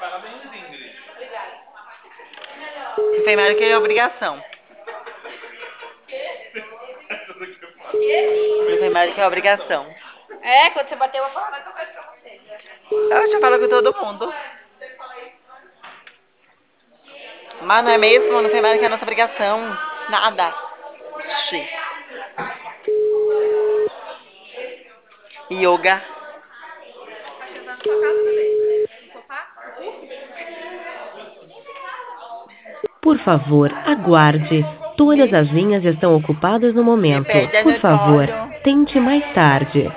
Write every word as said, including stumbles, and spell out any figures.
Enfermagem que é obrigação. Enfermagem que é obrigação. É, quando você bater, eu vou falar mais uma coisa pra você. Eu já falo com todo mundo. Mas não é mesmo? Não enfermagem que é a nossa obrigação. Nada. Xi. Yoga. Tá sentando na sua casa, bebê? No sofá? Por favor, aguarde. Todas as linhas estão ocupadas no Me momento. perde Por no favor, colo. tente mais tarde.